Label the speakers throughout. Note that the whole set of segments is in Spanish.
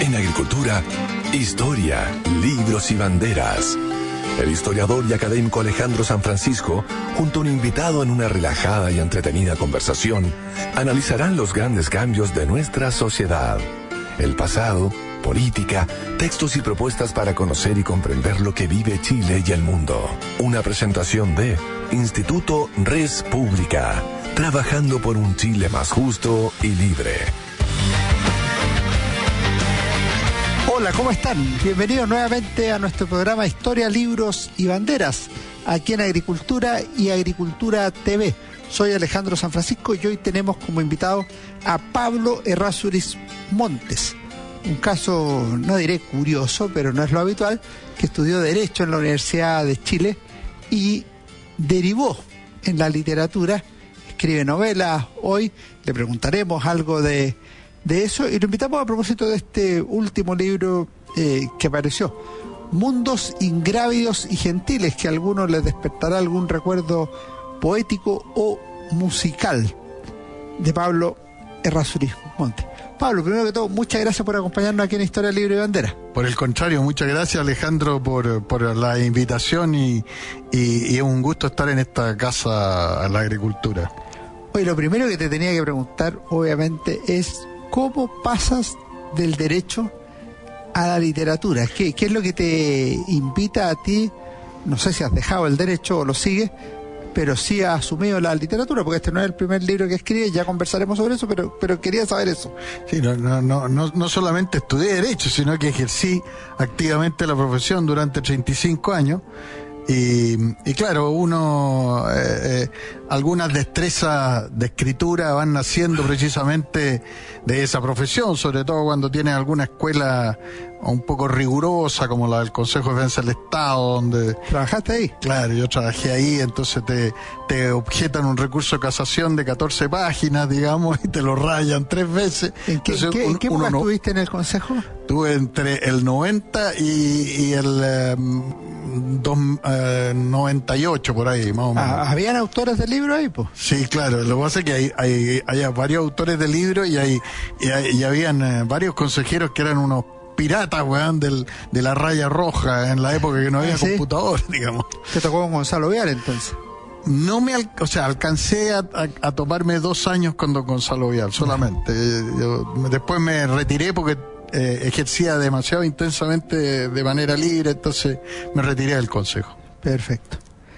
Speaker 1: En agricultura, historia, libros y banderas. El historiador y académico Alejandro San Francisco, junto a un invitado en una relajada y entretenida conversación, analizarán los grandes cambios de nuestra sociedad. El pasado, política, textos y propuestas para conocer y comprender lo que vive Chile y el mundo. Una presentación de Instituto Res Pública, trabajando por un Chile más justo y libre.
Speaker 2: Hola, ¿cómo están? Bienvenidos nuevamente a nuestro programa Historia, Libros y Banderas, aquí en Agricultura y Agricultura TV. Soy Alejandro San Francisco y hoy tenemos como invitado a Pablo Errázuriz Montes. Un caso, no diré curioso, pero no es lo habitual, que estudió Derecho en la Universidad de Chile y derivó en la literatura, escribe novelas. Hoy le preguntaremos algo de eso y lo invitamos a propósito de este último libro que apareció, Mundos Ingrávidos y Gentiles, que a algunos les despertará algún recuerdo poético o musical, de Pablo Errázuriz Montes. Pablo, primero que todo, muchas gracias por acompañarnos aquí en Historia, Libre y Bandera.
Speaker 3: Por el contrario, muchas gracias, Alejandro, por la invitación y es un gusto estar en esta casa a la agricultura.
Speaker 2: Oye, lo primero que te tenía que preguntar, obviamente, es ¿cómo pasas del derecho a la literatura? ¿Qué es lo que te invita a ti? No sé si has dejado el derecho o lo sigues, pero sí has asumido la literatura, porque este no es el primer libro que escribes, ya conversaremos sobre eso, pero quería saber eso.
Speaker 3: Sí, no solamente estudié Derecho, sino que ejercí activamente la profesión durante 35 años. Y claro, uno algunas destrezas de escritura van naciendo precisamente de esa profesión, sobre todo cuando tienes alguna escuela un poco rigurosa como la del Consejo de Defensa del Estado, donde...
Speaker 2: ¿Trabajaste ahí?
Speaker 3: Claro, yo trabajé ahí, entonces te objetan un recurso de casación de 14 páginas, digamos, y te lo rayan 3 veces.
Speaker 2: ¿En qué época estuviste en el Consejo?
Speaker 3: Estuve entre el 90 y el 98, por ahí, más o menos.
Speaker 2: ¿Habían autores de libros ahí, pues?
Speaker 3: Sí, claro, lo que pasa es que hay varios autores de libros y habían varios consejeros que eran unos piratas, weón, de la raya roja, en la época que no había computador, digamos.
Speaker 2: ¿Te tocó con Gonzalo Vial, entonces?
Speaker 3: Alcancé a tomarme 2 años con don Gonzalo Vial, solamente. Después me retiré porque ejercía demasiado intensamente de manera libre, entonces me retiré del consejo.
Speaker 2: Perfecto.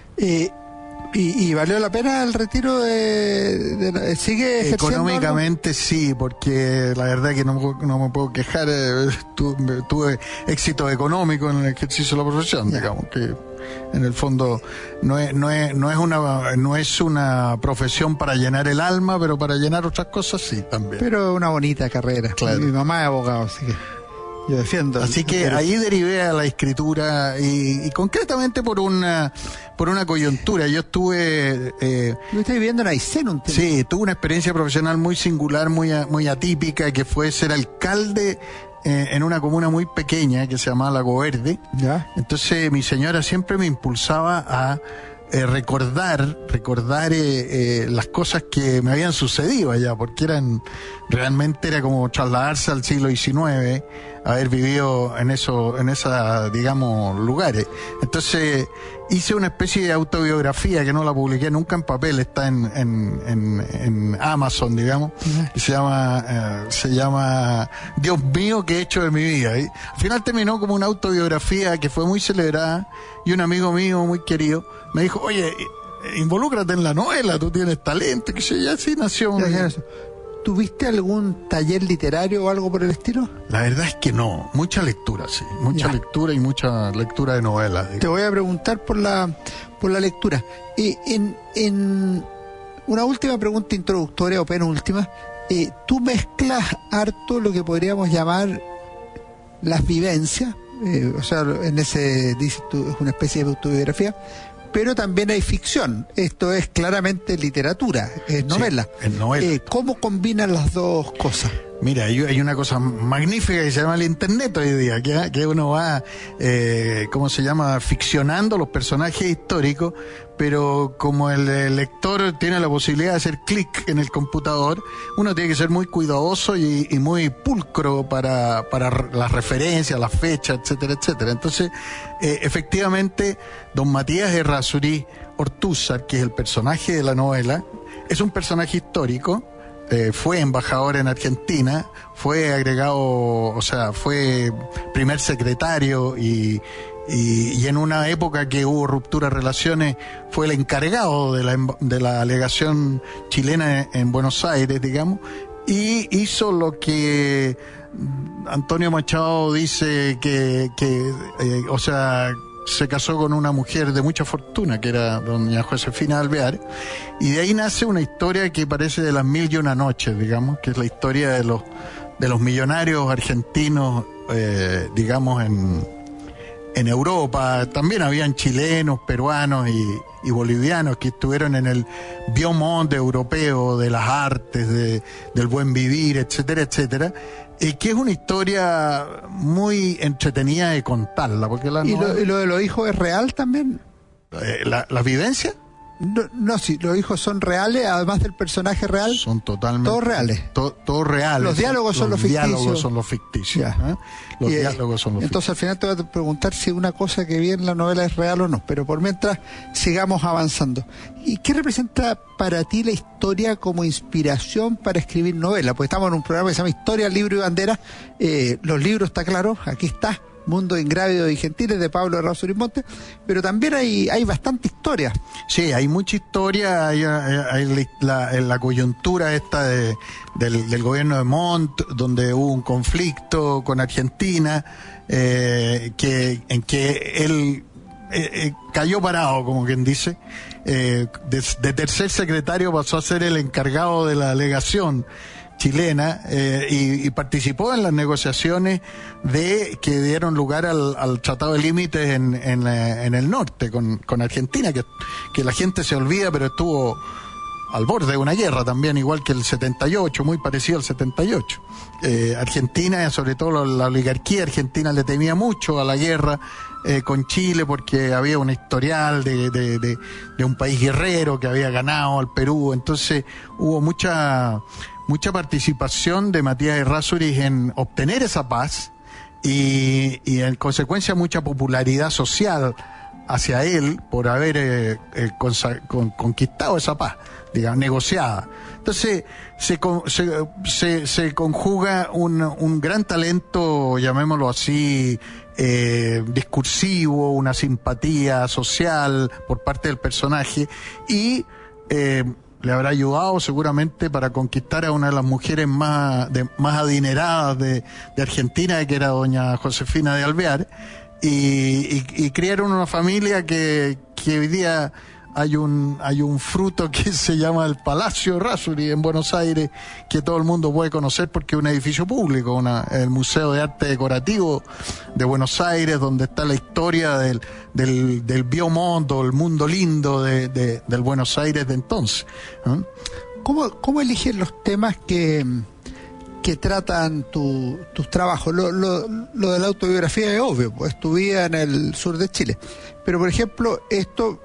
Speaker 2: ¿Y valió la pena el retiro sigue ejerciendo?
Speaker 3: Económicamente sí, porque la verdad que no me puedo quejar. Tuve éxito económico en el ejercicio de la profesión, digamos que en el fondo no es una profesión para llenar el alma, pero para llenar otras cosas sí también.
Speaker 2: Pero una bonita carrera. Claro. Mi mamá es abogado, así que yo defiendo.
Speaker 3: Así que ahí derivé a la escritura y concretamente por una coyuntura. Yo estuve...
Speaker 2: ¿Estuviste viviendo en Aysén un tiempo?
Speaker 3: Sí, tuve una experiencia profesional muy singular, muy atípica, que fue ser alcalde en una comuna muy pequeña que se llamaba Lago Verde.
Speaker 2: ¿Ya?
Speaker 3: Entonces mi señora siempre me impulsaba a recordar las cosas que me habían sucedido allá, porque realmente era como trasladarse al siglo XIX, haber vivido en esa, digamos, lugares. Entonces hice una especie de autobiografía que no la publiqué nunca en papel, está en Amazon, digamos, y se llama Dios mío, ¿qué he hecho de mi vida? Y al final terminó como una autobiografía que fue muy celebrada, y un amigo mío muy querido me dijo, oye, involúcrate en la novela, tú tienes talento, que sé, y así nació.
Speaker 2: ¿Tuviste algún taller literario o algo por el estilo?
Speaker 3: La verdad es que no, mucha lectura, sí, lectura y mucha lectura de novelas.
Speaker 2: Te voy a preguntar por la lectura. En una última pregunta introductoria o penúltima, tú mezclas harto lo que podríamos llamar las vivencias, o sea, en ese dices tú, es una especie de autobiografía, pero también hay ficción. Esto es claramente literatura, es novela.
Speaker 3: Sí, es novela.
Speaker 2: ¿Cómo combinan las dos cosas?
Speaker 3: Mira, hay una cosa magnífica que se llama el Internet hoy día, que uno va, ¿cómo se llama?, ficcionando los personajes históricos, pero como el lector tiene la posibilidad de hacer clic en el computador, uno tiene que ser muy cuidadoso y muy pulcro para las referencias, las fechas, etcétera, etcétera. Entonces, efectivamente, don Matías Errázuriz Ortúzar, que es el personaje de la novela, es un personaje histórico. Fue embajador en Argentina, fue agregado, o sea, fue primer secretario y en una época que hubo ruptura de relaciones fue el encargado de la legación chilena en Buenos Aires, digamos, y hizo lo que Antonio Machado dice o sea, se casó con una mujer de mucha fortuna, que era doña Josefina de Alvear, y de ahí nace una historia que parece de las 1001 noches, digamos, que es la historia de los millonarios argentinos, digamos, en Europa. También habían chilenos, peruanos y bolivianos que estuvieron en el biomonde europeo de las artes, del buen vivir, etcétera, etcétera. Que es una historia muy entretenida de contarla, porque
Speaker 2: ¿Y lo de los hijos es real también?
Speaker 3: ¿La vivencia?
Speaker 2: No, sí, los hijos son reales, además del personaje real.
Speaker 3: Son totalmente...
Speaker 2: Todos reales.
Speaker 3: Todos reales.
Speaker 2: Los diálogos son los ficticios.
Speaker 3: Los diálogos son los ficticios. Los diálogos son los
Speaker 2: entonces, al final te voy a preguntar si una cosa que vi en la novela es real o no, pero por mientras sigamos avanzando. ¿Y qué representa para ti la historia como inspiración para escribir novela? Pues estamos en un programa que se llama Historia, Libro y Bandera. Los libros, está claro, aquí está. Mundo Ingrávido y Gentiles, de Pablo Errázuriz Montes, pero también hay bastante historia.
Speaker 3: Sí, hay mucha historia, hay la coyuntura esta del gobierno de Montt, donde hubo un conflicto con Argentina, en que él cayó parado, como quien dice, de tercer secretario pasó a ser el encargado de la legación chilena, y participó en las negociaciones que dieron lugar al Tratado de Límites en el norte con Argentina, que la gente se olvida, pero estuvo al borde de una guerra también, igual que el 78, muy parecido al 78. Argentina, sobre todo la oligarquía argentina, le temía mucho a la guerra con Chile, porque había un historial de un país guerrero que había ganado al Perú. Entonces hubo mucha participación de Matías Errázuriz en obtener esa paz y en consecuencia mucha popularidad social hacia él por haber conquistado esa paz, digamos, negociada. Entonces se conjuga un gran talento, llamémoslo así, discursivo, una simpatía social por parte del personaje, y le habrá ayudado seguramente para conquistar a una de las mujeres más adineradas de Argentina, que era doña Josefina de Alvear, y criaron una familia que hoy día hay un fruto que se llama el Palacio Errázuriz en Buenos Aires, que todo el mundo puede conocer porque es un edificio público, el Museo de Arte Decorativo de Buenos Aires, donde está la historia del biomundo, el mundo lindo del Buenos Aires de entonces.
Speaker 2: ¿Cómo eligen los temas que tratan tus trabajos? Lo de la autobiografía es obvio, pues tu vida en el sur de Chile. Pero, por ejemplo, esto...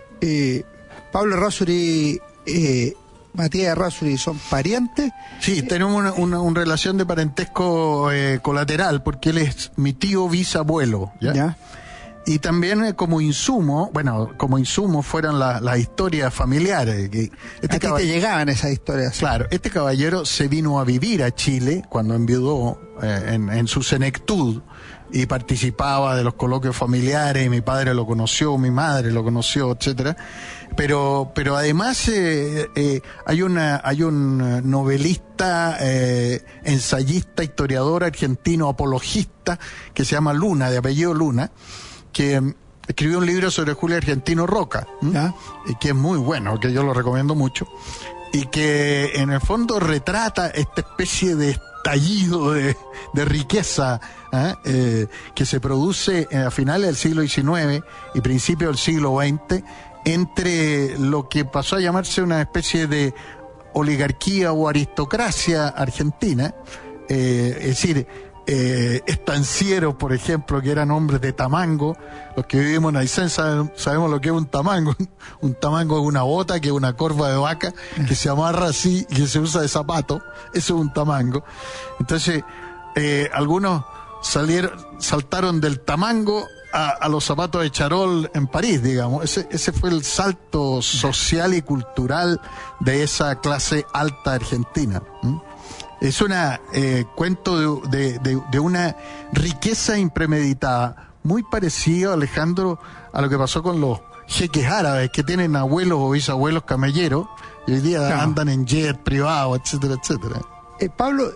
Speaker 2: Pablo Errázuriz, Matías Errázuriz, ¿son parientes?
Speaker 3: Sí, tenemos una relación de parentesco colateral, porque él es mi tío bisabuelo, ¿ya? Y también como insumo fueron las historias familiares.
Speaker 2: ¿A ti te llegaban esas historias?
Speaker 3: Claro, este caballero se vino a vivir a Chile cuando enviudó, en su senectud, y participaba de los coloquios familiares, y mi padre lo conoció, mi madre lo conoció, etcétera. Pero además hay un novelista, ensayista, historiador argentino, apologista, que se llama Luna, de apellido Luna, que escribió un libro sobre Julio Argentino Roca, que es muy bueno, que yo lo recomiendo mucho, y que en el fondo retrata esta especie de estallido de riqueza que se produce a finales del siglo XIX y principios del siglo XX entre lo que pasó a llamarse una especie de oligarquía o aristocracia argentina, es decir, estancieros, por ejemplo, que eran hombres de tamango. Los que vivimos en Aysén sabemos lo que es un tamango. Un tamango es una bota, que es una corva de vaca, que se amarra así y que se usa de zapato. Eso es un tamango. Entonces, algunos saltaron del tamango a los zapatos de charol en París, digamos. Ese fue el salto social y cultural de esa clase alta argentina. Es una cuento de una riqueza impremeditada, muy parecido, Alejandro, a lo que pasó con los jeques árabes, que tienen abuelos o bisabuelos camelleros y hoy día andan en jet privado, etcétera, etcétera.
Speaker 2: Pablo,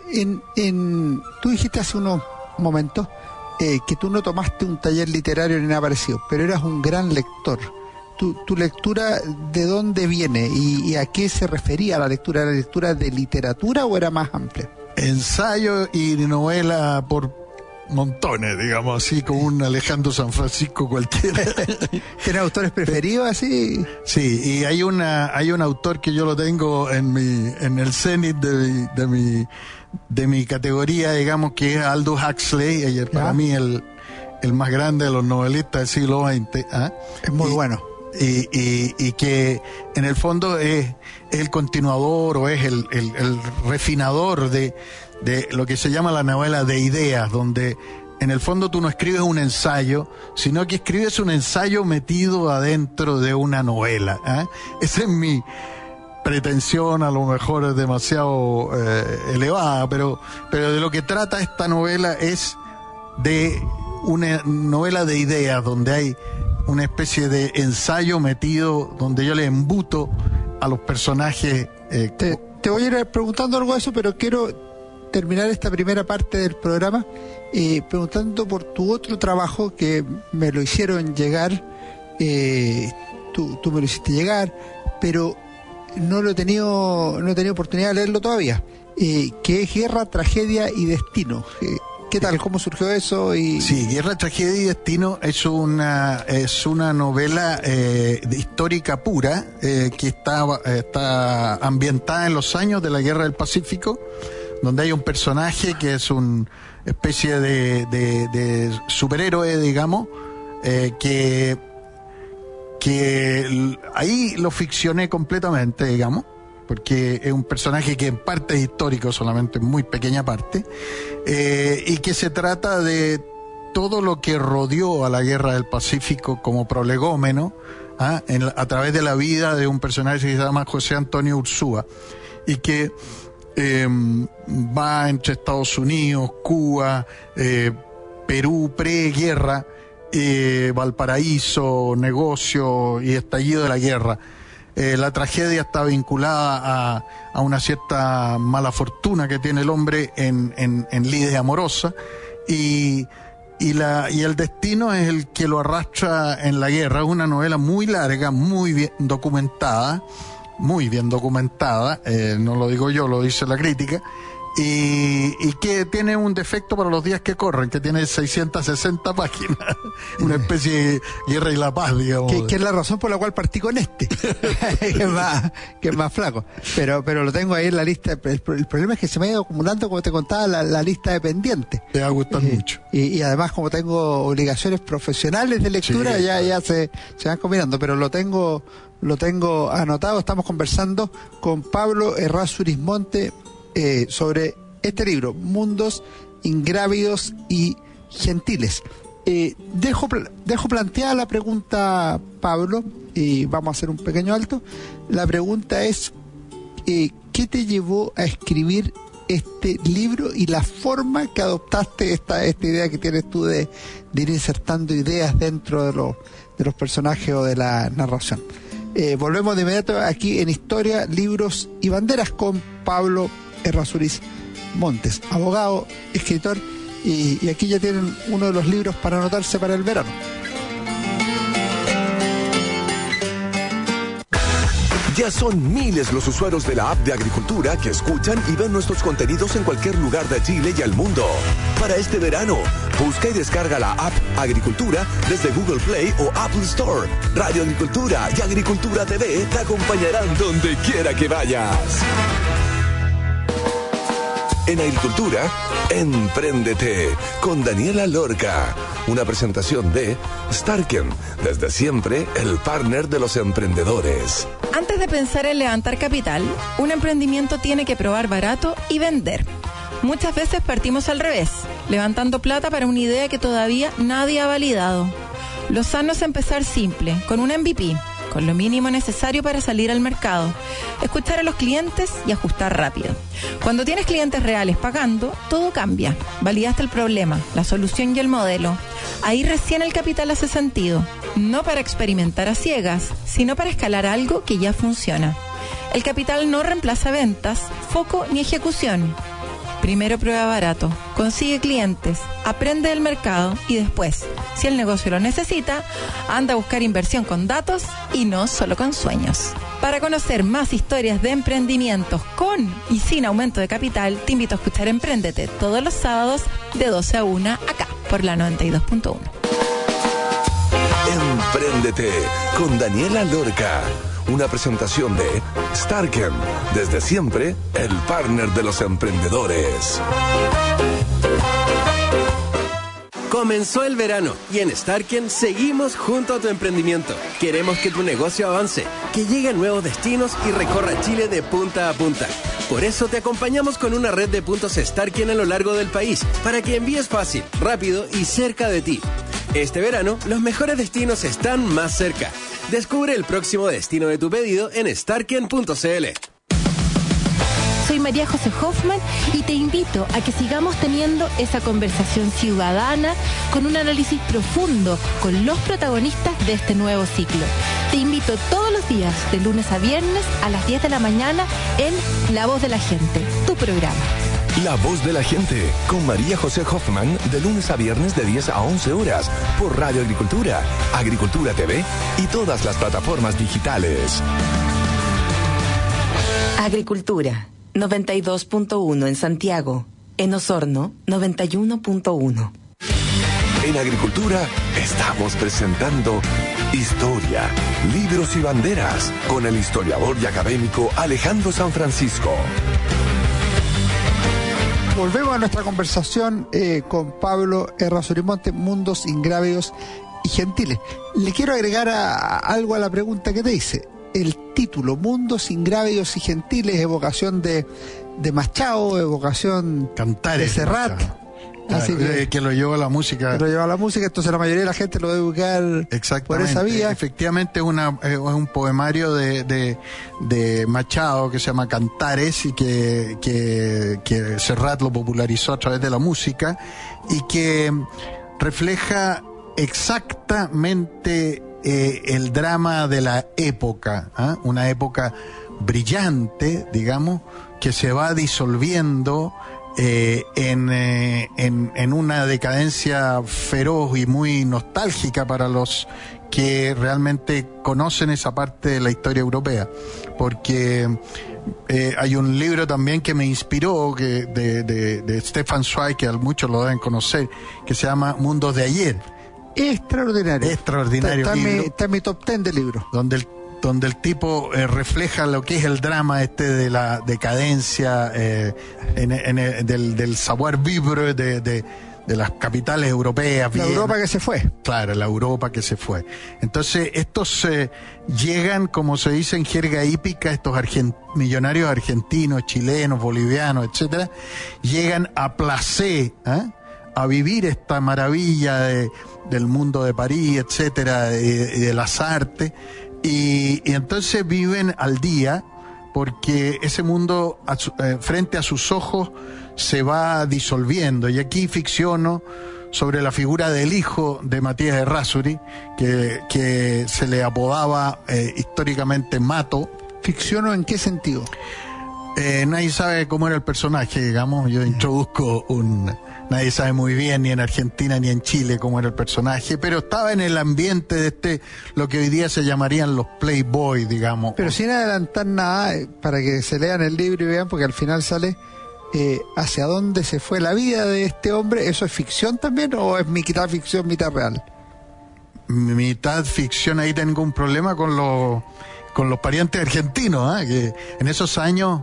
Speaker 2: tú dijiste hace unos momentos que tú no tomaste un taller literario ni nada parecido, pero eras un gran lector. ¿Tu lectura de dónde viene y a qué se refería la lectura? ¿Era lectura de literatura o era más amplia?
Speaker 3: Ensayo y novela por montones, digamos, así como un Alejandro San Francisco cualquiera.
Speaker 2: ¿Tienes autores preferidos así?
Speaker 3: Sí, y hay un autor que yo lo tengo en el cenit de mi categoría, digamos, que es Aldous Huxley, para mí el más grande de los novelistas del siglo XX.
Speaker 2: Es muy bueno.
Speaker 3: Y que en el fondo es el continuador o es el refinador de lo que se llama la novela de ideas, donde en el fondo tú no escribes un ensayo, sino que escribes un ensayo metido adentro de una novela. Esa es mi pretensión, a lo mejor es demasiado elevada, pero de lo que trata esta novela es de una novela de ideas, donde hay una especie de ensayo metido, donde yo le embuto a los personajes.
Speaker 2: Te voy a ir preguntando algo de eso, pero quiero terminar esta primera parte del programa preguntando por tu otro trabajo que me lo hicieron llegar. Tú me lo hiciste llegar, pero no he tenido oportunidad de leerlo todavía, que es Guerra, Tragedia y Destino. ¿Qué tal? ¿Cómo surgió eso?
Speaker 3: Sí, Guerra, Tragedia y Destino es una novela histórica pura, que está ambientada en los años de la Guerra del Pacífico, donde hay un personaje que es una especie de superhéroe, digamos, que ahí lo ficcioné completamente, digamos, porque es un personaje que en parte es histórico, solamente en muy pequeña parte, y que se trata de todo lo que rodeó a la Guerra del Pacífico como prolegómeno, a través de la vida de un personaje que se llama José Antonio Ursúa, y que va entre Estados Unidos, Cuba, Perú preguerra, Valparaíso, negocio y estallido de la guerra. La tragedia está vinculada a una cierta mala fortuna que tiene el hombre en lides amorosa, y el destino es el que lo arrastra en la guerra. Es una novela muy larga, muy bien documentada, no lo digo yo, lo dice la crítica, y que tiene un defecto para los días que corren, que tiene 660 páginas, una especie de Guerra y la Paz, digamos.
Speaker 2: Que es la razón por la cual partí con que es más flaco, pero lo tengo ahí en la lista. El problema es que se me ha ido acumulando, como te contaba, la lista de pendientes.
Speaker 3: Te va a gustar mucho.
Speaker 2: Y además, como tengo obligaciones profesionales de lectura, sí, ya se van combinando, pero lo tengo anotado. Estamos conversando con Pablo Errázuriz Monte sobre este libro, Mundos Ingrávidos y Gentiles. Dejo planteada la pregunta, Pablo, y vamos a hacer un pequeño alto. La pregunta es, ¿qué te llevó a escribir este libro y la forma que adoptaste esta idea que tienes tú de ir insertando ideas dentro de los personajes o de la narración? Volvemos de inmediato aquí en Historia, Libros y Banderas con Pablo Errázuriz Montes, abogado, escritor, y aquí ya tienen uno de los libros para anotarse para el verano.
Speaker 1: Ya son miles los usuarios de la app de Agricultura que escuchan y ven nuestros contenidos en cualquier lugar de Chile y el mundo. Para este verano, busca y descarga la app Agricultura desde Google Play o Apple Store. Radio Agricultura y Agricultura TV te acompañarán donde quiera que vayas. En agricultura, Empréndete con Daniela Lorca. Una presentación de Starken, desde siempre el partner de los emprendedores.
Speaker 4: Antes de pensar en levantar capital, un emprendimiento tiene que probar barato y vender. Muchas veces partimos al revés, levantando plata para una idea que todavía nadie ha validado. Lo sano es empezar simple, con un MVP, con lo mínimo necesario para salir al mercado, escuchar a los clientes y ajustar rápido. Cuando tienes clientes reales pagando, todo cambia. Validaste el problema, la solución y el modelo. Ahí recién el capital hace sentido, no para experimentar a ciegas, sino para escalar algo que ya funciona. El capital no reemplaza ventas, foco ni ejecución. Primero prueba barato, consigue clientes, aprende del mercado y después, si el negocio lo necesita, anda a buscar inversión con datos y no solo con sueños. Para conocer más historias de emprendimientos con y sin aumento de capital, te invito a escuchar Empréndete todos los sábados de 12 a 1 acá por la 92.1.
Speaker 1: Empréndete con Daniela Lorca. Una presentación de Starken, desde siempre el partner de los emprendedores.
Speaker 5: Comenzó el verano y en Starken seguimos junto a tu emprendimiento. Queremos que tu negocio avance, que llegue a nuevos destinos y recorra Chile de punta a punta. Por eso te acompañamos con una red de puntos Starken a lo largo del país, para que envíes fácil, rápido y cerca de ti. Este verano, los mejores destinos están más cerca. Descubre el próximo destino de tu pedido en starken.cl.
Speaker 6: Soy María José Hoffman y te invito a que sigamos teniendo esa conversación ciudadana con un análisis profundo con los protagonistas de este nuevo ciclo. Te invito todos los días, de lunes a viernes, a las 10 de la mañana en La Voz de la Gente, tu programa.
Speaker 1: La Voz de la Gente, con María José Hoffman, de lunes a viernes de 10 a 11 horas, por Radio Agricultura, Agricultura TV y todas las plataformas digitales.
Speaker 7: Agricultura, 92.1 en Santiago. En Osorno, 91.1.
Speaker 1: En Agricultura estamos presentando Historia, Libros y Banderas, con el historiador y académico Alejandro San Francisco.
Speaker 2: Volvemos a nuestra conversación con Pablo Errázurimonte, Mundos Ingrávidos y Gentiles. Le quiero agregar algo a la pregunta que te hice. El título, Mundos Ingrávidos y Gentiles, evocación de Machado, evocación
Speaker 3: Cantares
Speaker 2: de Serrat. Así
Speaker 3: que lo lleva a la música.
Speaker 2: Lo lleva a la música, entonces la mayoría de la gente lo debe ubicar por esa vía.
Speaker 3: Efectivamente es un poemario de Machado que se llama Cantares y que Serrat lo popularizó a través de la música y que refleja exactamente el drama de la época, una época brillante, digamos, que se va disolviendo en una decadencia feroz y muy nostálgica para los que realmente conocen esa parte de la historia europea, porque hay un libro también que me inspiró de Stefan Zweig, que muchos lo deben conocer, que se llama Mundos de Ayer.
Speaker 2: Extraordinario está en mi top 10 de libros,
Speaker 3: donde el tipo refleja lo que es el drama de la decadencia del savoir-vivre de las capitales europeas.
Speaker 2: La Europa que se fue.
Speaker 3: Claro, la Europa que se fue. Entonces, estos llegan, como se dice en jerga hípica, estos millonarios argentinos, chilenos, bolivianos, etcétera, llegan a placer, a vivir esta maravilla del mundo de París, etcétera, y de las artes. Y entonces viven al día, porque ese mundo frente a sus ojos se va disolviendo. Y aquí ficciono sobre la figura del hijo de Matías Errázuriz, que se le apodaba históricamente Mato.
Speaker 2: ¿Ficciono en qué sentido?
Speaker 3: Nadie sabe cómo era el personaje, digamos. Yo introduzco nadie sabe muy bien, ni en Argentina ni en Chile, cómo era el personaje, pero estaba en el ambiente de lo que hoy día se llamarían los Playboy, digamos.
Speaker 2: Pero sin adelantar nada, para que se lean el libro y vean, porque al final sale hacia dónde se fue la vida de este hombre. ¿Eso es ficción también o es mitad ficción, mitad real?
Speaker 3: Mitad ficción. Ahí tengo un problema con los parientes argentinos, que en esos años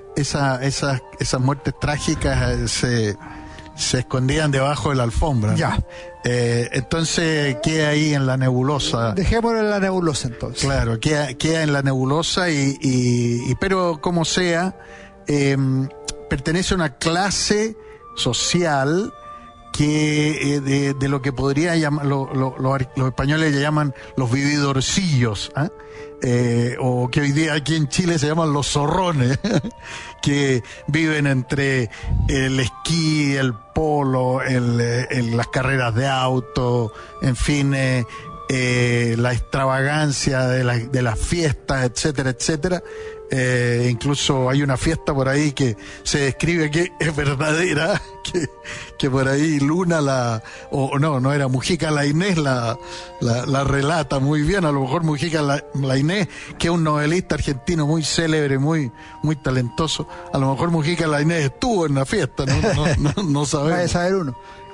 Speaker 3: esas muertes trágicas se escondían debajo de la alfombra, ¿no?
Speaker 2: Ya.
Speaker 3: Entonces queda ahí en la nebulosa.
Speaker 2: Dejémoslo en la nebulosa entonces.
Speaker 3: Claro, queda en la nebulosa pero como sea, pertenece a una clase social que de lo que podría llamar los españoles le llaman los vividorcillos, o que hoy día aquí en Chile se llaman los zorrones, que viven entre el esquí, el polo, las carreras de auto, en fin, la extravagancia de las fiestas, etcétera, etcétera. Incluso hay una fiesta por ahí que se describe que es verdadera, que por ahí Luna no era Mujica Lainez la relata muy bien. A lo mejor Mujica Lainez, que es un novelista argentino muy célebre, muy talentoso, a lo mejor Mujica Lainez estuvo en la fiesta, no sabemos.
Speaker 2: Vaya a saber uno.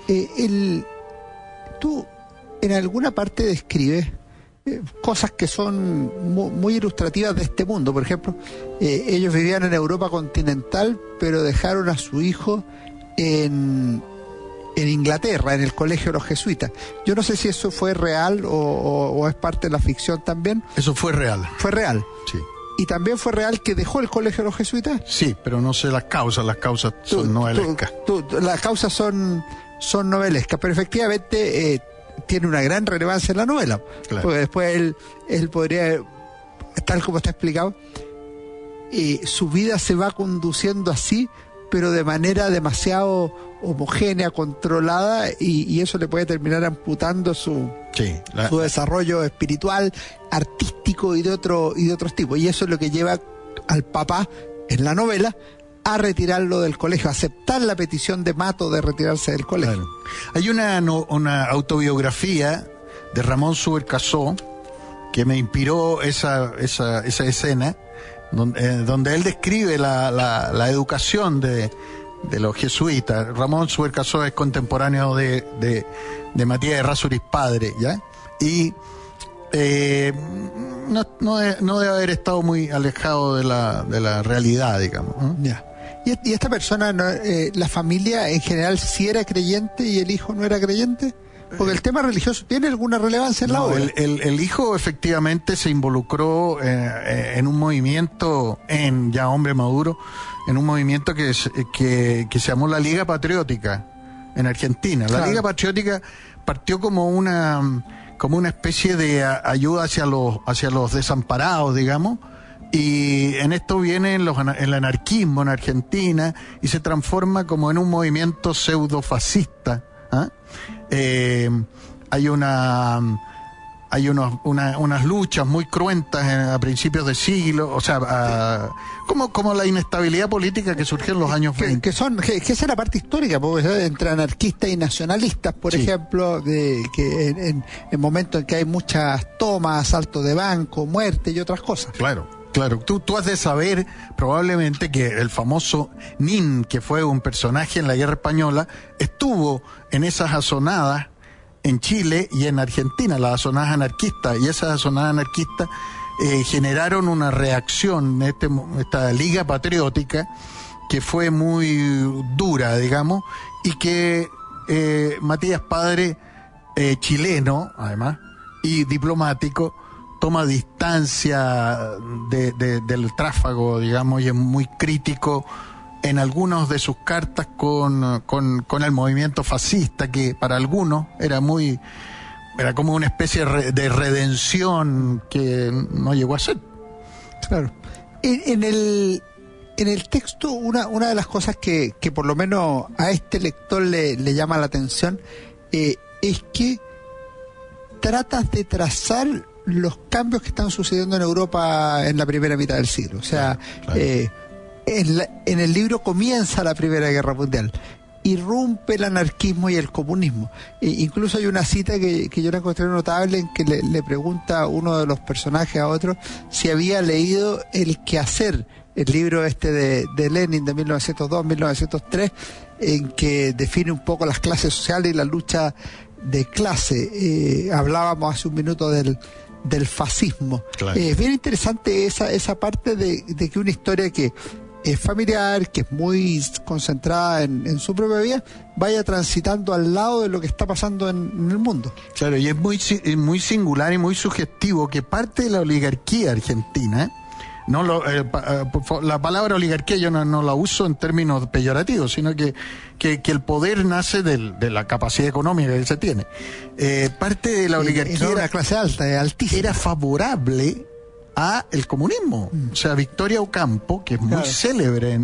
Speaker 2: Tú en alguna parte describes cosas que son muy ilustrativas de este mundo. Por ejemplo, ellos vivían en Europa continental, pero dejaron a su hijo en Inglaterra, en el colegio de los jesuitas. Yo no sé si eso fue real o es parte de la ficción también.
Speaker 3: Eso fue real.
Speaker 2: ¿Fue real?
Speaker 3: Sí.
Speaker 2: ¿Y también fue real que dejó el colegio de los jesuitas?
Speaker 3: Sí, pero no sé las causas son novelescas.
Speaker 2: Las causas son novelescas, pero efectivamente tiene una gran relevancia en la novela. Claro. Porque después él podría, tal como está explicado, su vida se va conduciendo así, pero de manera demasiado homogénea, controlada, y eso le puede terminar amputando su desarrollo espiritual, artístico y de otros tipos. Y eso es lo que lleva al papá en la novela a retirarlo del colegio, a aceptar la petición de Mato de retirarse del colegio.
Speaker 3: Claro. Hay una autobiografía de Ramón Subercaseaux que me inspiró esa escena, donde él describe la educación de los jesuitas. Ramón Subercaseaux es contemporáneo de Matías Errázuriz padre, ¿ya? Y no debe haber estado muy alejado de la realidad, digamos, ¿eh?
Speaker 2: Ya. ¿Y esta persona, la familia en general sí era creyente y el hijo no era creyente? Porque el tema religioso tiene alguna relevancia en la obra.
Speaker 3: El hijo efectivamente se involucró en un movimiento, ya hombre maduro, en un movimiento que se llamó la Liga Patriótica en Argentina. La Liga Patriótica partió como una especie de ayuda hacia los desamparados, digamos. Y en esto viene el anarquismo en Argentina y se transforma como en un movimiento pseudo-fascista. Hay unas luchas muy cruentas a principios de siglo, o sea, como la inestabilidad política que surgió en los años 20.
Speaker 2: Que esa es la parte histórica, porque entre anarquistas y nacionalistas, por ejemplo, que en momentos en que hay muchas tomas, asaltos de banco, muerte y otras cosas.
Speaker 3: Claro, tú has de saber probablemente que el famoso Nin, que fue un personaje en la Guerra Española, estuvo en esas azonadas en Chile y en Argentina, las azonadas anarquistas, y esas azonadas anarquistas generaron una reacción, esta Liga Patriótica, que fue muy dura, digamos, y que Matías Padre, chileno, además, y diplomático, toma distancia del tráfago, digamos, y es muy crítico en algunas de sus cartas con el movimiento fascista, que para algunos era como una especie de redención que no llegó a ser.
Speaker 2: Claro. En el texto, una de las cosas que por lo menos a este lector le llama la atención es que tratas de trazar los cambios que están sucediendo en Europa en la primera mitad del siglo. O sea, claro. En el libro comienza la Primera Guerra Mundial, irrumpe el anarquismo y el comunismo. Incluso hay una cita que yo la encontré notable, en que le pregunta uno de los personajes a otro si había leído El Quehacer, el libro de Lenin de 1902-1903, en que define un poco las clases sociales y la lucha de clase. Hablábamos hace un minuto del fascismo. Claro. Es bien interesante esa parte de que una historia que familiar, que es muy concentrada en su propia vida, vaya transitando al lado de lo que está pasando en el mundo.
Speaker 3: Claro, y es muy singular y muy sugestivo que parte de la oligarquía argentina, la palabra oligarquía yo no la uso en términos peyorativos, sino que el poder nace de la capacidad económica que se tiene. Parte de la oligarquía
Speaker 2: era una clase alta, altísima.
Speaker 3: Era favorable a el comunismo. O sea, Victoria Ocampo, que es muy célebre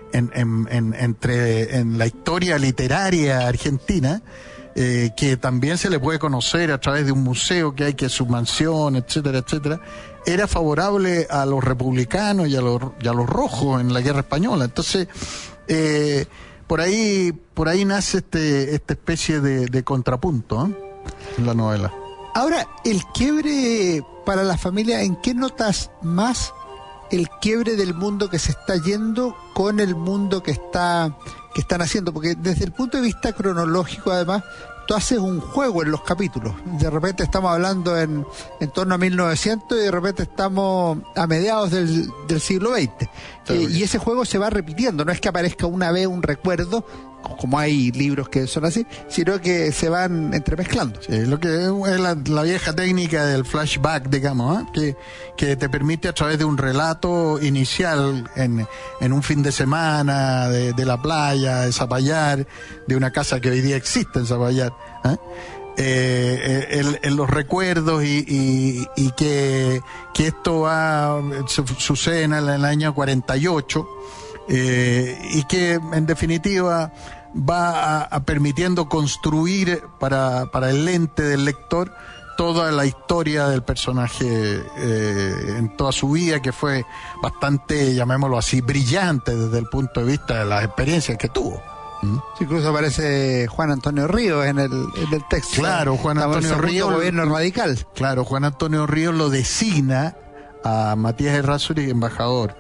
Speaker 3: en la historia literaria argentina, que también se le puede conocer a través de un museo que hay, que es su mansión, etcétera, etcétera, era favorable a los republicanos y a los rojos en la guerra española. Entonces, por ahí nace esta especie de contrapunto, en la novela.
Speaker 2: Ahora, el quiebre para la familia, ¿en qué notas más el quiebre del mundo que se está yendo con el mundo que están haciendo? Porque desde el punto de vista cronológico, además, tú haces un juego en los capítulos. De repente estamos hablando en torno a 1900 y de repente estamos a mediados del siglo XX. Y ese juego se va repitiendo. No es que aparezca una vez un recuerdo, como hay libros que son así, sino que se van entremezclando.
Speaker 3: Sí, lo que es la vieja técnica del flashback, digamos, que te permite a través de un relato inicial en un fin de semana de la playa, de Zapallar, de una casa que hoy día existe en Zapallar, en los recuerdos y que esto sucede en el año 48, y que en definitiva va permitiendo construir para el lente del lector toda la historia del personaje en toda su vida, que fue bastante, llamémoslo así, brillante desde el punto de vista de las experiencias que tuvo.
Speaker 2: Sí, incluso aparece Juan Antonio Ríos en el texto.
Speaker 3: Claro, Juan Antonio Ríos,
Speaker 2: gobierno radical.
Speaker 3: Claro, Juan Antonio Ríos lo designa a Matías Errázuriz embajador,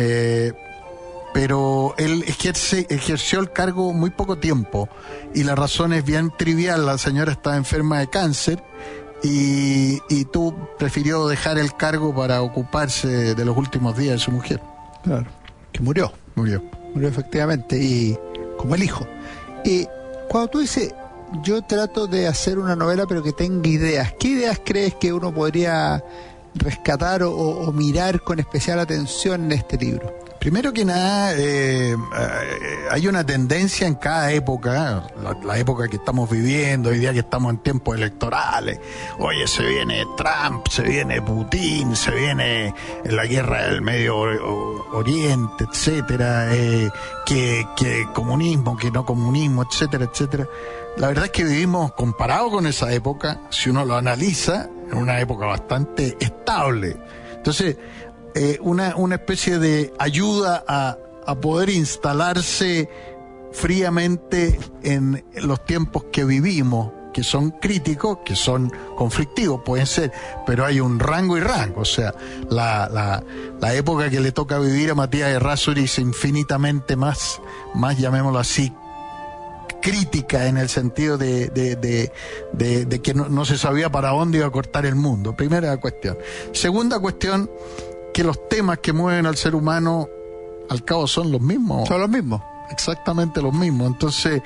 Speaker 3: pero él ejerció el cargo muy poco tiempo, y la razón es bien trivial. La señora estaba enferma de cáncer y tú prefirió dejar el cargo para ocuparse de los últimos días de su mujer.
Speaker 2: Claro, que murió efectivamente, y como el hijo. Cuando tú dices, yo trato de hacer una novela pero que tenga ideas, ¿qué ideas crees que uno podría rescatar o mirar con especial atención en este libro?
Speaker 3: Primero que nada, hay una tendencia en cada época, la época que estamos viviendo, hoy día que estamos en tiempos electorales. Oye, se viene Trump, se viene Putin, se viene la guerra del Medio Oriente, etcétera, que comunismo, que no comunismo, etcétera, etcétera. La verdad es que vivimos, comparado con esa época, si uno lo analiza, en una época bastante estable. Entonces, una especie de ayuda a poder instalarse fríamente en los tiempos que vivimos, que son críticos, que son conflictivos, pueden ser, pero hay un rango y rango. O sea, la época que le toca vivir a Matías Errázuriz es infinitamente más, llamémoslo así, crítica, en el sentido de que no se sabía para dónde iba a cortar el mundo. Primera cuestión. Segunda cuestión, que los temas que mueven al ser humano al cabo son los mismos.
Speaker 2: Son los mismos.
Speaker 3: Exactamente los mismos. Entonces,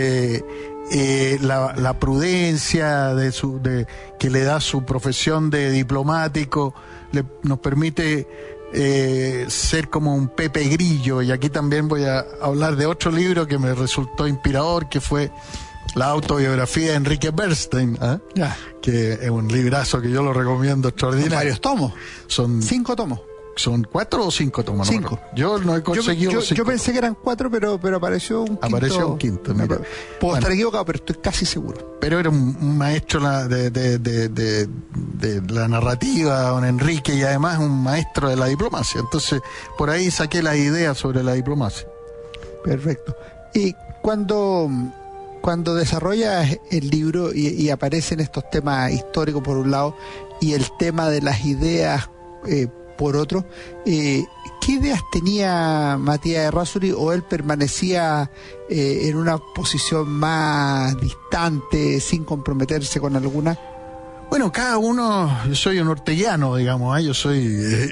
Speaker 3: la prudencia que le da su profesión de diplomático nos permite ser como un Pepe Grillo. Y aquí también voy a hablar de otro libro que me resultó inspirador, que fue la autobiografía de Enrique Bernstein, que es un librazo que yo lo recomiendo extraordinario.
Speaker 2: Varios tomos.
Speaker 3: Son
Speaker 2: 5 tomos.
Speaker 3: ¿Son 4 o 5 tomos?
Speaker 2: 5.
Speaker 3: Yo no he conseguido los 5.
Speaker 2: Yo pensé que eran 4, pero apareció un quinto.
Speaker 3: Apareció un quinto, mira.
Speaker 2: Puedo estar equivocado, pero estoy casi seguro.
Speaker 3: Pero era un maestro de la narrativa, don Enrique, y además un maestro de la diplomacia. Entonces, por ahí saqué las ideas sobre la diplomacia.
Speaker 2: Perfecto. Y cuando desarrollas el libro y aparecen estos temas históricos por un lado y el tema de las ideas por otro, ¿qué ideas tenía Matías Errázuriz, o él permanecía en una posición más distante, sin comprometerse con alguna?
Speaker 3: Bueno, cada uno, yo soy un orteguiano, digamos, yo soy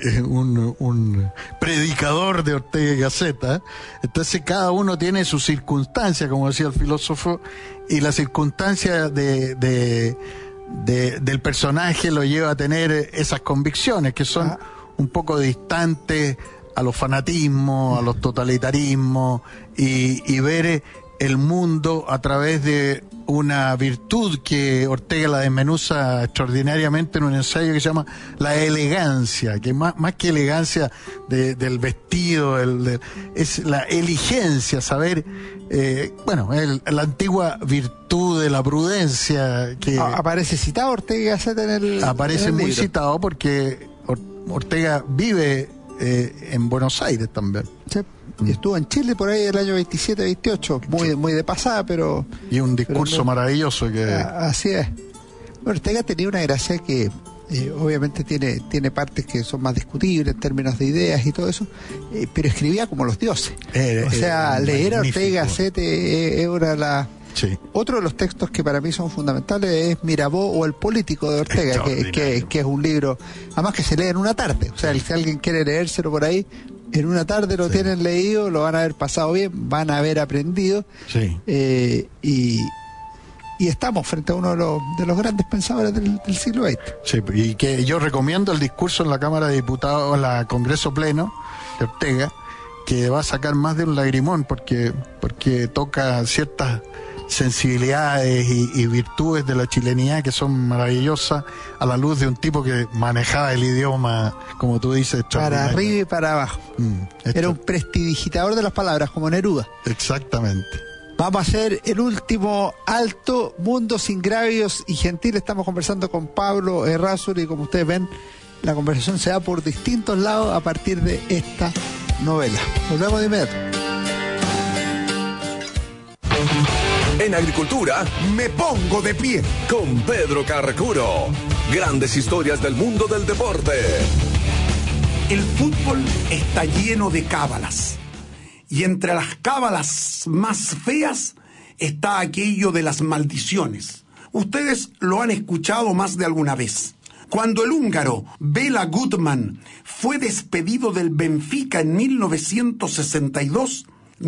Speaker 3: un predicador de Ortega y Gasset, entonces cada uno tiene su circunstancia, como decía el filósofo, y la circunstancia del personaje lo lleva a tener esas convicciones que son un poco distantes a los fanatismos, a los totalitarismos, y ver el mundo a través de una virtud que Ortega la desmenuza extraordinariamente en un ensayo que se llama la elegancia, que más que elegancia del vestido, es la eligencia, saber, la antigua virtud de la prudencia que
Speaker 2: aparece citado Ortega y Gasset en el
Speaker 3: aparece
Speaker 2: en el
Speaker 3: muy
Speaker 2: libro.
Speaker 3: citado porque Ortega vive en Buenos Aires también.
Speaker 2: Sí. Y estuvo en Chile por ahí el año 27-28, muy de pasada, pero...
Speaker 3: Y un discurso maravilloso que...
Speaker 2: Así es. Bueno, Ortega tenía una gracia que obviamente tiene partes que son más discutibles en términos de ideas y todo eso, pero escribía como los dioses. O sea, leer a Ortega y Gasset era
Speaker 3: Sí.
Speaker 2: Otro de los textos que para mí son fundamentales es Mirabeau o El Político de Ortega, que es un libro, además que se lee en una tarde. O sea, si alguien quiere leérselo por ahí, en una tarde lo tienen leído, lo van a haber pasado bien, van a haber aprendido.
Speaker 3: Sí.
Speaker 2: Y estamos frente a uno de los grandes pensadores del siglo XX.
Speaker 3: Sí, y que yo recomiendo el discurso en la Cámara de Diputados, en la Congreso Pleno de Ortega, que va a sacar más de un lagrimón porque toca ciertas sensibilidades y virtudes de la chilenidad que son maravillosas a la luz de un tipo que manejaba el idioma, como tú dices,
Speaker 2: para arriba y para abajo. Era un prestidigitador de las palabras, como Neruda.
Speaker 3: Exactamente.
Speaker 2: Vamos a hacer el último alto, Mundos Ingravios y Gentiles. Estamos conversando con Pablo Errázuriz y como ustedes ven, la conversación se da por distintos lados a partir de esta novela. Volvemos de inmediato.
Speaker 1: En agricultura,
Speaker 8: Me pongo de pie.
Speaker 1: con Pedro Carcuro. Grandes historias del mundo del deporte.
Speaker 8: El fútbol está lleno de cábalas. Y entre las cábalas más feas está aquello de las maldiciones. Ustedes lo han escuchado más de alguna vez. Cuando el húngaro Béla Gutmann fue despedido del Benfica en 1962,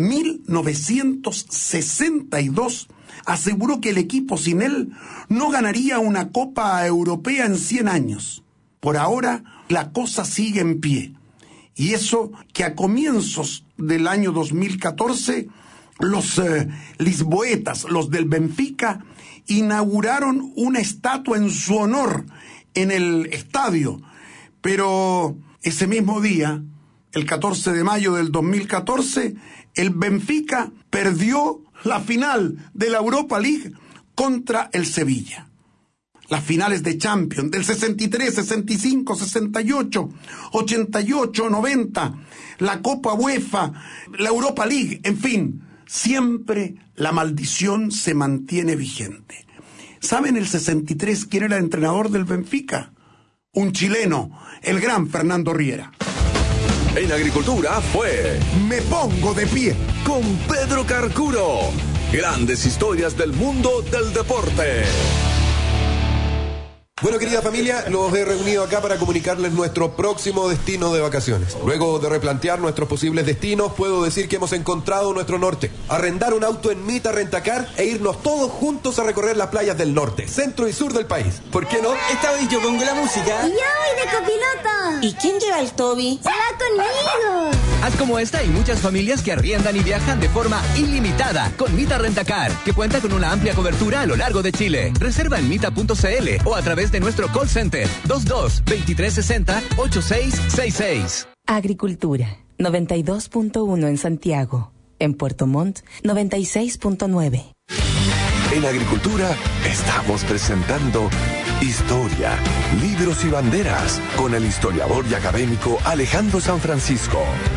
Speaker 8: aseguró que el equipo sin él no ganaría una Copa Europea en 100 años. Por ahora, la cosa sigue en pie. Y eso que a comienzos del año 2014, los lisboetas, los del Benfica, inauguraron una estatua en su honor en el estadio. Pero ese mismo día, el 14 de mayo del 2014, el Benfica perdió la final de la Europa League contra el Sevilla. Las finales de Champions del 63, 65, 68, 88, 90, la Copa UEFA, la Europa League, en fin, siempre la maldición se mantiene vigente. ¿Saben el 63 quién era el entrenador del Benfica? Un chileno, el gran Fernando Riera.
Speaker 1: En agricultura fue
Speaker 8: Me pongo de pie.
Speaker 1: con Pedro Carcuro. Grandes historias del mundo del deporte.
Speaker 9: Bueno, querida familia, los he reunido acá para comunicarles nuestro próximo destino de vacaciones. Luego de replantear nuestros posibles destinos, puedo decir que hemos encontrado nuestro norte. Arrendar un auto en Mita Rentacar e irnos todos juntos a recorrer las playas del norte, centro y sur del país. ¿Por qué no?
Speaker 10: Esta vez yo pongo la música.
Speaker 11: Y yo voy de copiloto.
Speaker 6: ¿Y quién lleva el Toby?
Speaker 11: Se va conmigo.
Speaker 10: Haz como esta y muchas familias que arriendan y viajan de forma ilimitada con Mita Rentacar, que cuenta con una amplia cobertura a lo largo de Chile. Reserva en mita.cl o a través de nuestro call center 22-2360-8666.
Speaker 7: Agricultura, 92.1 en Santiago. En Puerto Montt, 96.9.
Speaker 1: En agricultura estamos presentando Historia, Libros y Banderas con el historiador y académico Alejandro San Francisco.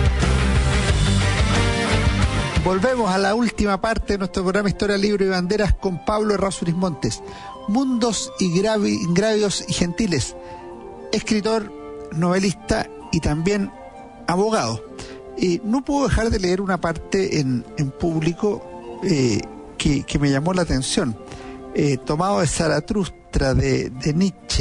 Speaker 2: Volvemos a la última parte de nuestro programa Historia, Libros y Banderas con Pablo Errázuriz Montes. Mundos Ingravios y Gentiles, escritor, novelista y también abogado. No puedo dejar de leer una parte en público que me llamó la atención. Tomado de Zaratustra de Nietzsche.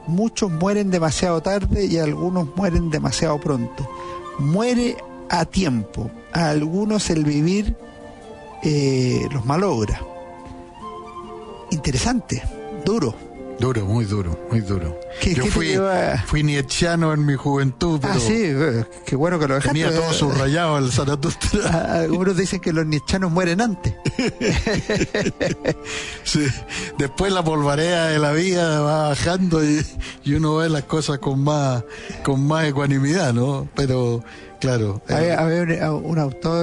Speaker 2: muchos mueren demasiado tarde y algunos mueren demasiado pronto. Muere a tiempo. A algunos el vivir los malogra. Interesante, duro.
Speaker 3: Duro, muy duro, muy duro. Yo
Speaker 2: ¿qué
Speaker 3: fui nietzscheano en mi juventud, pero
Speaker 2: sí, qué bueno que lo dejaste.
Speaker 3: tenía todo subrayado el Zaratustra.
Speaker 2: Algunos dicen que los nietzscheanos mueren antes.
Speaker 3: Sí. Después la polvareda de la vida va bajando y uno ve las cosas con más ecuanimidad, ¿no? Pero, claro.
Speaker 2: Había un autor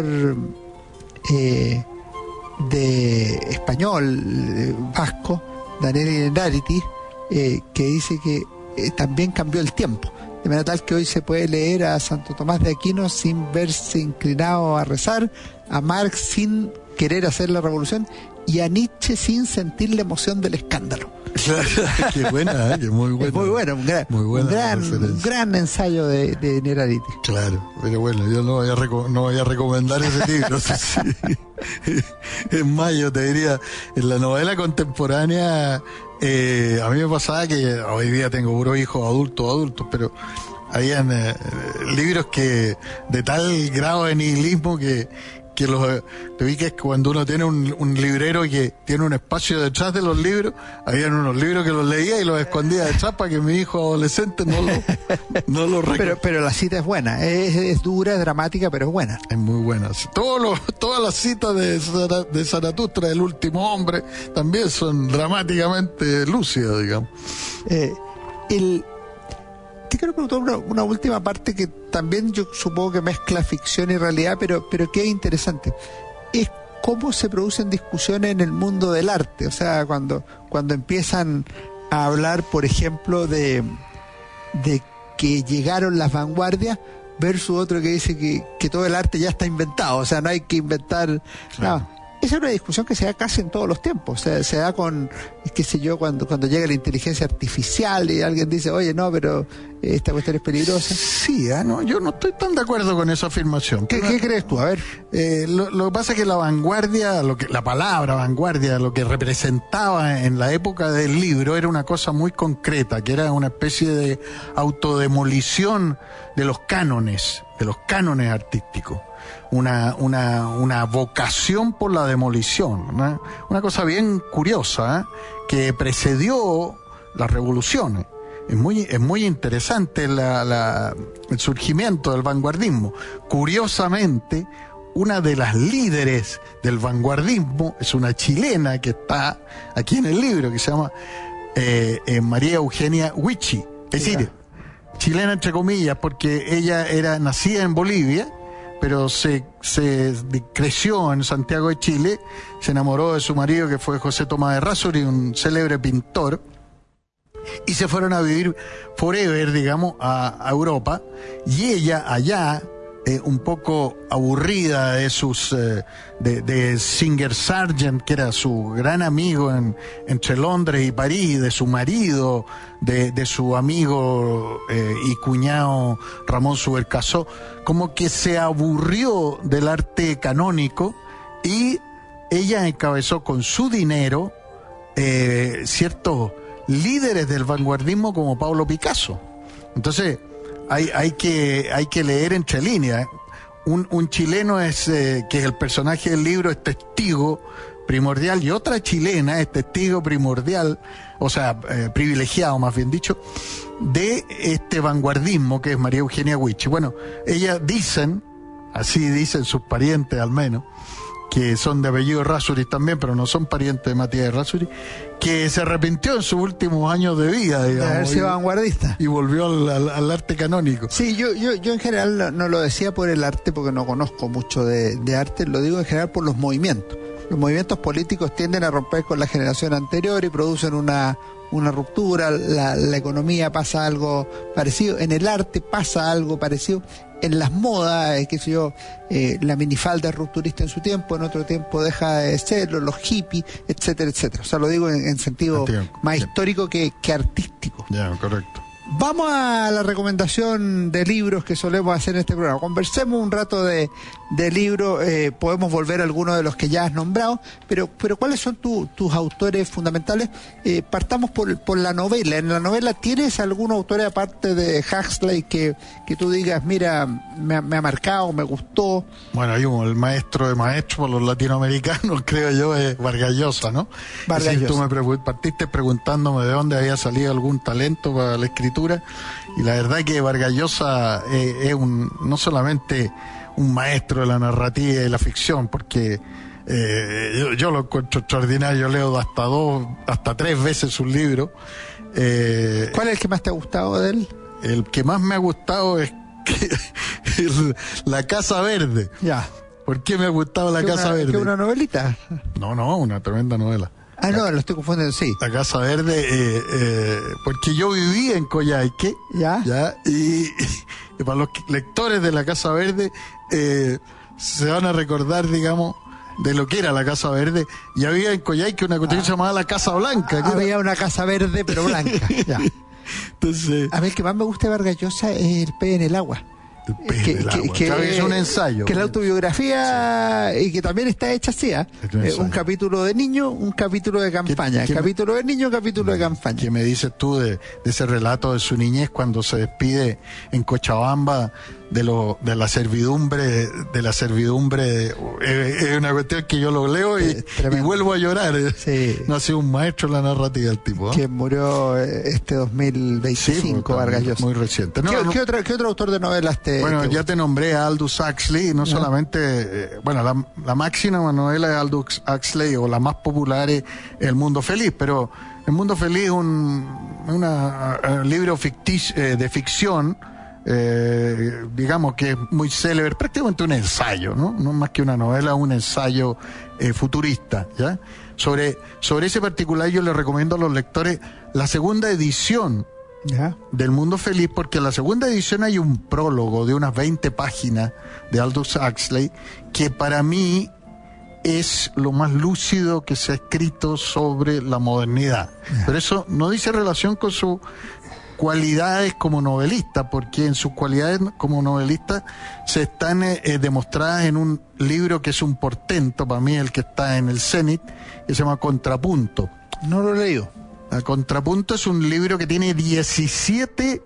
Speaker 2: de español, vasco, Daniel Innerarity, que dice que también cambió el tiempo, de manera tal que hoy se puede leer a Santo Tomás de Aquino sin verse inclinado a rezar, a Marx sin querer hacer la revolución y a Nietzsche sin sentir la emoción del escándalo.
Speaker 3: Qué buena, que muy buena.
Speaker 2: Es muy bueno, un gran ensayo de Innerarity.
Speaker 3: Claro, pero bueno, yo no voy a recomendar ese libro. Sí. En mayo te diría, en la novela contemporánea, a mí me pasaba que hoy día tengo puros hijos adultos, pero habían libros que de tal grado de nihilismo que te vi que es cuando uno tiene un librero que tiene un espacio detrás de los libros, habían unos libros que los leía y los escondía detrás para que mi hijo adolescente no lo recuerde.
Speaker 2: Pero la cita es buena, es dura, es dramática, pero es buena.
Speaker 3: Es muy buena. Todas las citas de Zaratustra, el último hombre, también son dramáticamente lúcidas, digamos.
Speaker 2: Te quiero preguntar una última parte que también yo supongo que mezcla ficción y realidad, pero que es interesante. Es cómo se producen discusiones en el mundo del arte. O sea, cuando empiezan a hablar, por ejemplo, de que llegaron las vanguardias versus otro que dice que todo el arte ya está inventado. O sea, no hay que inventar nada. Esa es una discusión que se da casi en todos los tiempos. O sea, se da con, qué sé yo, cuando llega la inteligencia artificial y alguien dice, oye, no, pero esta cuestión es peligrosa.
Speaker 3: Sí, no, yo no estoy tan de acuerdo con esa afirmación.
Speaker 2: ¿Qué crees tú? A ver.
Speaker 3: Lo que pasa es que la vanguardia, la palabra vanguardia, lo que representaba en la época del libro era una cosa muy concreta, que era una especie de autodemolición de los cánones artísticos. Una vocación por la demolición, ¿no? Una cosa bien curiosa, que precedió las revoluciones. Es muy interesante el surgimiento del vanguardismo. Curiosamente, una de las líderes del vanguardismo es una chilena que está aquí en el libro, que se llama María Eugenia Huichi. Es decir, chilena entre comillas, porque ella era nacida en Bolivia, pero se creció en Santiago de Chile, se enamoró de su marido, que fue José Tomás de Errázuriz, un célebre pintor, y se fueron a vivir forever, digamos, a Europa, y ella allá, un poco aburrida de de Singer Sargent, que era su gran amigo entre Londres y París, de su marido, de su amigo y cuñado Ramón Subercaseaux, como que se aburrió del arte canónico y ella encabezó con su dinero ciertos líderes del vanguardismo como Pablo Picasso. Entonces hay que leer entre líneas. Un chileno que es el personaje del libro, es testigo primordial, y otra chilena es testigo primordial, o sea, privilegiado más bien dicho, de este vanguardismo que es María Eugenia Huichi. Bueno, ellas así dicen sus parientes al menos, que son de apellido Errázuriz también, pero no son parientes de Matías Errázuriz, que se arrepintió en sus últimos años de vida, digamos,
Speaker 2: de haber sido vanguardista,
Speaker 3: y volvió al arte canónico.
Speaker 2: Sí, yo en general no lo decía por el arte, porque no conozco mucho de arte, lo digo en general por los movimientos. Los movimientos políticos tienden a romper con la generación anterior y producen una ruptura. La economía pasa algo parecido, en el arte pasa algo parecido, en las modas, qué sé yo, la minifalda es rupturista en su tiempo, en otro tiempo deja de serlo, los hippies, etcétera, etcétera. O sea, lo digo en sentido más histórico que artístico.
Speaker 3: Ya, correcto.
Speaker 2: Vamos a la recomendación de libros que solemos hacer en este programa. Conversemos un rato de de libros. Podemos volver a algunos de los que ya has nombrado, pero ¿cuáles son tus autores fundamentales? Partamos por la novela. En la novela, ¿tienes algún autor aparte de Huxley que tú digas, mira, me ha marcado, me gustó?
Speaker 3: Bueno, hay el maestro de maestros por los latinoamericanos, creo yo, es Vargas Llosa, ¿no?
Speaker 2: Vargas Llosa.
Speaker 3: Tú partiste preguntándome de dónde había salido algún talento para la escritura, y la verdad que Vargas Llosa es no solamente un maestro de la narrativa y de la ficción, porque yo lo encuentro extraordinario. Yo leo hasta 3 veces sus libros.
Speaker 2: ¿Cuál es el que más te ha gustado de él?
Speaker 3: El que más me ha gustado es La Casa Verde.
Speaker 2: Ya.
Speaker 3: ¿Por qué me ha gustado La Casa Verde?
Speaker 2: ¿Que una novelita?
Speaker 3: No, una tremenda novela.
Speaker 2: No, lo estoy confundiendo, sí.
Speaker 3: La Casa Verde, porque yo viví en Coyhaique, ¿ya? Y para los lectores de La Casa Verde se van a recordar, digamos, de lo que era la Casa Verde. Y había en Coyhaique una cuestión llamada la Casa Blanca.
Speaker 2: Había una Casa Verde, pero blanca. Ya.
Speaker 3: Entonces,
Speaker 2: a mí el que más me gusta de Vargas Llosa es El pez en el agua.
Speaker 3: Que es un ensayo.
Speaker 2: Que es la autobiografía, sí. Y que también está hecha así, un capítulo de niño, un capítulo de campaña. Capítulo de niño, capítulo de campaña.
Speaker 3: ¿Qué me dices tú de ese relato de su niñez cuando se despide en Cochabamba de la servidumbre? Es una cuestión que yo lo leo y vuelvo a llorar.
Speaker 2: Sí.
Speaker 3: No ha sido un maestro en la narrativa el tipo,
Speaker 2: que murió este 2025, sí, Vargas Llosa.
Speaker 3: Muy reciente.
Speaker 2: ¿Qué otro autor de novelas
Speaker 3: ya te nombré a Aldous Huxley, no solamente, la máxima novela de Aldous Huxley, o la más popular, es El Mundo Feliz, pero El Mundo Feliz es un libro de ficción, digamos que es muy célebre, prácticamente un ensayo, no más que una novela, un ensayo futurista, ¿ya? Sobre ese particular yo le recomiendo a los lectores la segunda edición del Mundo Feliz, porque en la segunda edición hay un prólogo de unas 20 páginas de Aldous Huxley que para mí es lo más lúcido que se ha escrito sobre la modernidad. Pero eso no dice relación con sus cualidades como novelista, porque en sus cualidades como novelista se están demostradas en un libro que es un portento para mí, el que está en el Zenit, que se llama Contrapunto.
Speaker 2: No lo he leído.
Speaker 3: Contrapunto es un libro que tiene 17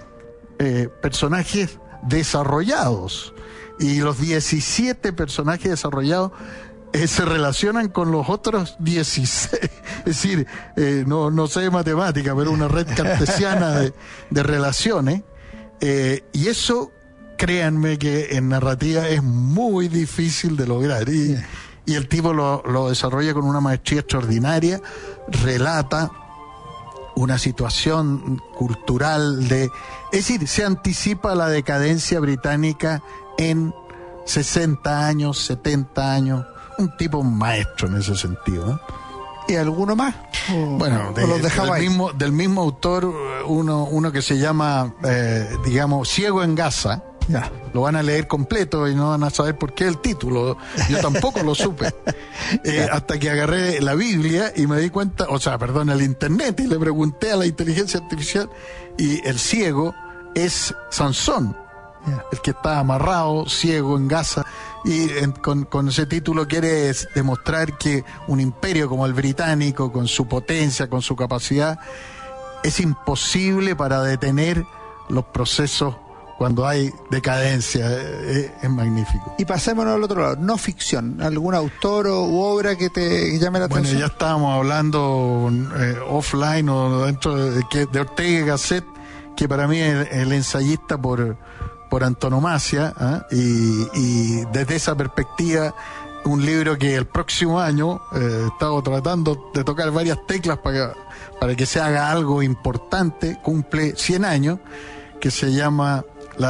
Speaker 3: personajes desarrollados, y los 17 personajes desarrollados se relacionan con los otros 16. Es decir, no sé de matemática, pero una red cartesiana de relaciones, y eso, créanme que en narrativa es muy difícil de lograr, y el tipo lo desarrolla con una maestría extraordinaria. Relata una situación cultural es decir, se anticipa la decadencia británica en 60 años, 70 años, un tipo maestro en ese sentido,
Speaker 2: ¿Y alguno más?
Speaker 3: Bueno, del mismo autor, uno que se llama, digamos, Ciego en Gaza.
Speaker 2: Ya.
Speaker 3: Lo van a leer completo y no van a saber por qué el título. Yo tampoco lo supe. Hasta que agarré la Biblia y me di cuenta, el internet, y le pregunté a la inteligencia artificial, y el ciego es Sansón, el que está amarrado, ciego en Gaza. Y con ese título quiere demostrar que un imperio como el británico, con su potencia, con su capacidad, es imposible para detener los procesos cuando hay decadencia. Es magnífico.
Speaker 2: Y pasémonos al otro lado, no ficción, algún autor u obra que te llame la atención.
Speaker 3: Bueno, ya estábamos hablando offline o dentro de Ortega y Gasset, que para mí es el ensayista por antonomasia, y desde esa perspectiva, un libro que el próximo año he estado tratando de tocar varias teclas para que se haga algo importante, cumple 100 años, que se llama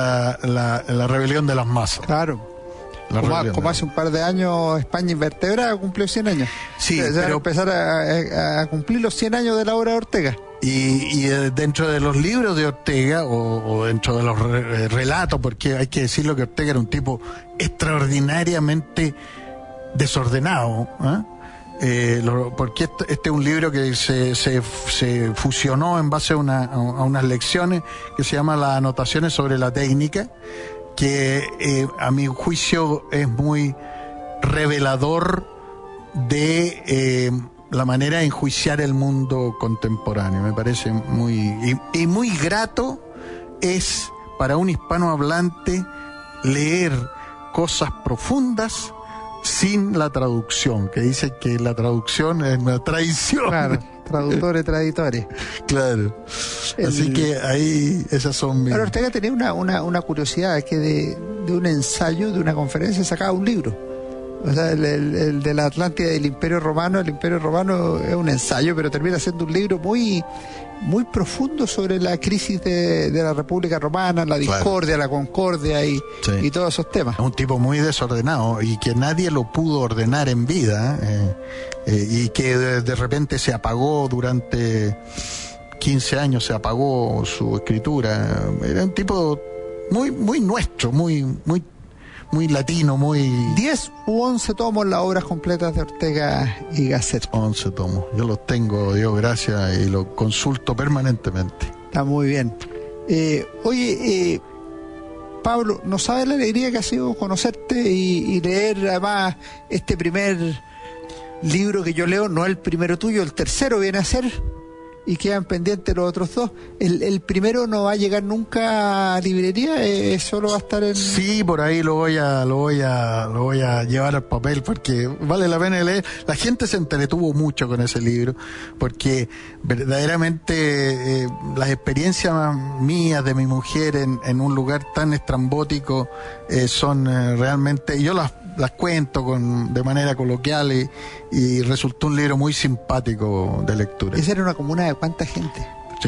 Speaker 3: la rebelión de las masas.
Speaker 2: Claro. Como hace un par de años España Invertebrada cumplió 100 años.
Speaker 3: Sí,
Speaker 2: pero empezar a cumplir los 100 años de la obra de Ortega.
Speaker 3: Y dentro de los libros de Ortega, o dentro de los relatos, porque hay que decirlo que Ortega era un tipo extraordinariamente desordenado, porque este es un libro que se fusionó en base a unas lecciones que se llama las anotaciones sobre la técnica, que a mi juicio es muy revelador de la manera de enjuiciar el mundo contemporáneo. Me parece muy grato es para un hispanohablante leer cosas profundas sin la traducción, que dice que la traducción es una traición.
Speaker 2: Claro, traductores, traditores.
Speaker 3: Claro. Así que ahí esas son mis...
Speaker 2: Ahora, Ortega tenía una curiosidad, que de un ensayo, de una conferencia, sacaba un libro. O sea, el de la Atlántida del Imperio Romano. El Imperio Romano es un ensayo, pero termina siendo un libro muy profundo sobre la crisis de la República Romana, la discordia, la concordia y todos esos temas.
Speaker 3: Es un tipo muy desordenado y que nadie lo pudo ordenar en vida, y que de repente se apagó durante 15 años, se apagó su escritura. Era un tipo muy nuestro, muy latino, muy...
Speaker 2: 10 u 11 tomos las obras completas de Ortega y Gasset.
Speaker 3: 11 tomos. Yo los tengo, Dios gracias, y los consulto permanentemente.
Speaker 2: Está muy bien. Oye, Pablo, ¿no sabes la alegría que ha sido conocerte y leer además este primer libro que yo leo? No el primero tuyo, el tercero viene a ser... y quedan pendientes los otros dos. El primero no va a llegar nunca a librería, solo va a estar en...
Speaker 3: Sí, por ahí lo voy a llevar al papel, porque vale la pena leer. La gente se entretuvo mucho con ese libro, porque verdaderamente las experiencias mías de mi mujer en un lugar tan estrambótico son realmente... Yo las cuento de manera coloquial y resultó un libro muy simpático de lectura.
Speaker 2: ¿Esa era una comuna de cuánta gente?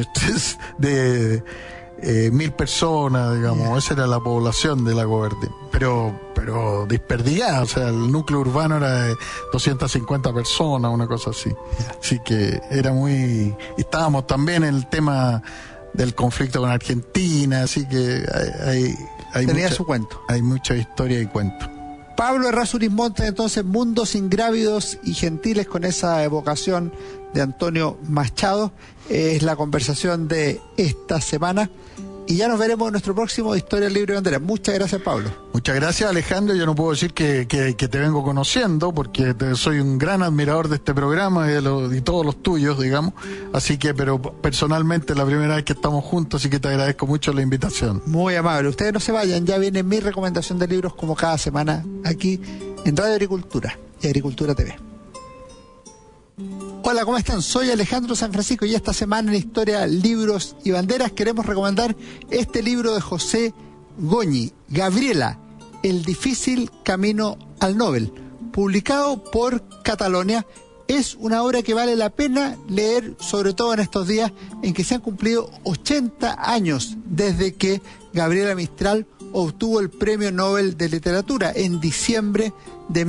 Speaker 3: De 1.000 personas, digamos. Yeah. Esa era la población de Lago Verde, pero desperdigada. O sea, el núcleo urbano era de 250 personas, una cosa así. Yeah. Así que era muy... Estábamos también en el tema del conflicto con Argentina, así que
Speaker 2: tenía su cuento.
Speaker 3: Hay mucha historia y cuento.
Speaker 2: Pablo Errázuriz Montes, entonces, Mundos Ingrávidos y Gentiles, con esa evocación de Antonio Machado, es la conversación de esta semana. Y ya nos veremos en nuestro próximo Historia, Libro y Bandera. Muchas gracias, Pablo.
Speaker 3: Muchas gracias, Alejandro. Yo no puedo decir que te vengo conociendo, porque soy un gran admirador de este programa y todos los tuyos, digamos. Así que, pero personalmente, la primera vez que estamos juntos, así que te agradezco mucho la invitación.
Speaker 2: Muy amable. Ustedes no se vayan, ya viene mi recomendación de libros, como cada semana, aquí en Radio Agricultura y Agricultura TV. Hola, ¿cómo están? Soy Alejandro San Francisco y esta semana en Historia, Libros y Banderas queremos recomendar este libro de José Goñi, Gabriela, El difícil camino al Nobel, publicado por Catalonia. Es una obra que vale la pena leer, sobre todo en estos días en que se han cumplido 80 años desde que Gabriela Mistral obtuvo el Premio Nobel de Literatura en diciembre de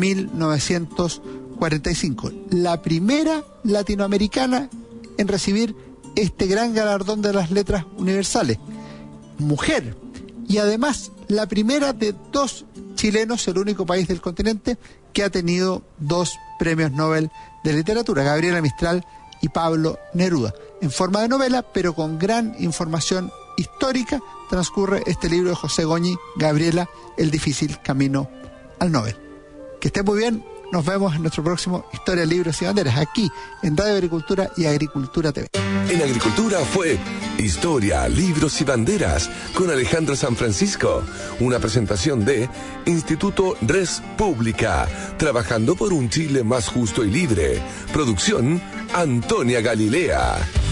Speaker 2: 1945. La primera latinoamericana en recibir este gran galardón de las letras universales. Mujer. Y además la primera de 2 chilenos, el único país del continente que ha tenido 2 premios Nobel de literatura, Gabriela Mistral y Pablo Neruda. En forma de novela, pero con gran información histórica, transcurre este libro de José Goñi, Gabriela, El difícil camino al Nobel. Que esté muy bien. Nos vemos en nuestro próximo Historia, Libros y Banderas, aquí en Radio Agricultura y Agricultura TV.
Speaker 1: En Agricultura fue Historia, Libros y Banderas con Alejandro San Francisco. Una presentación de Instituto Res Pública, trabajando por un Chile más justo y libre. Producción Antonia Galilea.